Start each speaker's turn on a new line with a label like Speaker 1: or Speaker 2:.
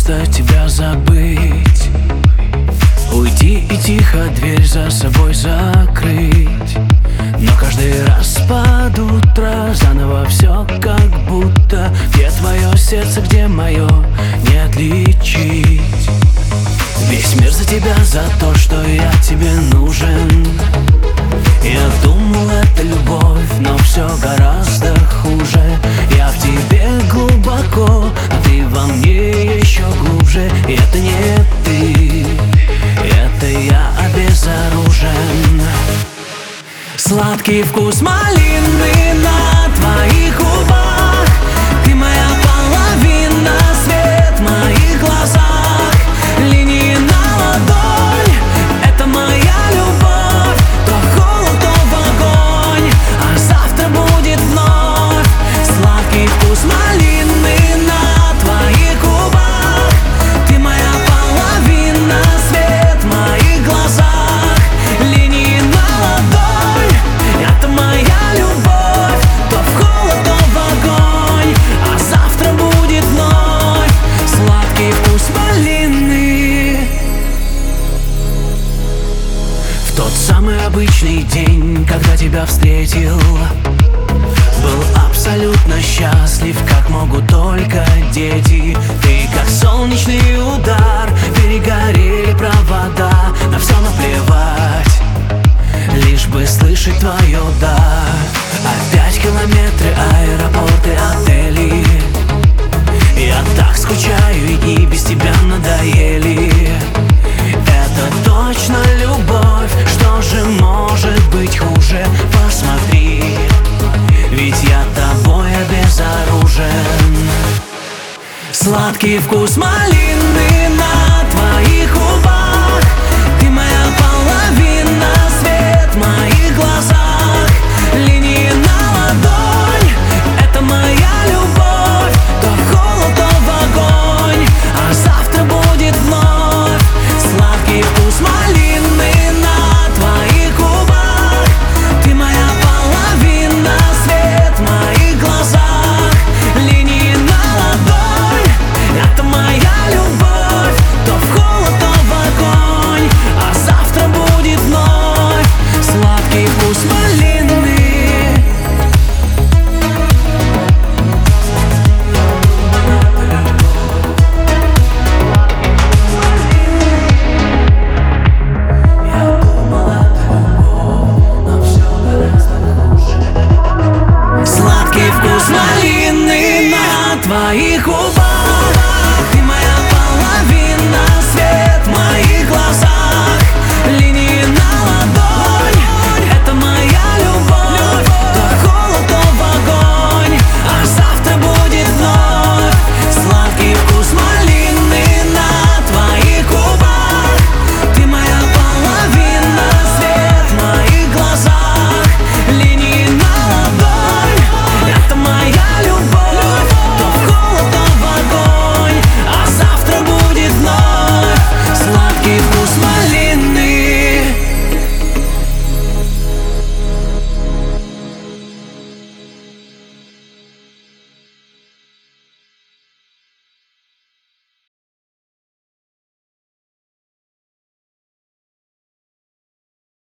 Speaker 1: просто тебя забыть, уйти и тихо дверь за собой закрыть. Но каждый раз под утро заново все как будто. Где твое сердце, где мое, не отличить. Весь мир за тебя, за то, что я тебе нужен. Я думал, это любовь, но все гораздо хуже. Я в тебе глубоко, а ты во мне еще глубже. И это не ты, это я обезоружен. Сладкий вкус малины на твоих губах. Ты моя половина, свет в моих глазах. Линии на ладонь, это моя любовь. То холод, то в огонь, а завтра будет вновь. Сладкий вкус малины на твоих губах. Ты моя половина, свет в моих глазах. Линии на ладонь, это моя любовь. То в холод, то в огонь, а завтра будет вновь. Сладкий вкус малины. В тот самый обычный день, когда тебя встретил, был абсолютно счастлив, как могут только дети. Ты как солнечный удар, перегорели провода. На все наплевать, лишь бы слышать твое «да». Опять километры, аэропорты, отели. Я так скучаю, и дни без тебя надоели. Это точно любовь, что же может быть хуже? Посмотри, ведь я тобой обезоружен. Сладкий вкус малины на твоих губах. Ты моя половина, свет в моих глазах. Линии на ладонь, это моя любовь. То в холод, то в огонь, а завтра будет вновь. Сладкий вкус малины на твоих губах. Ты моя половина, свет в моих глазах. Линии на ладонь, это моя любовь. То в холод, то в огонь, а завтра будет вновь. Сладкий вкус малины. Сладкий вкус малины на твоих губах.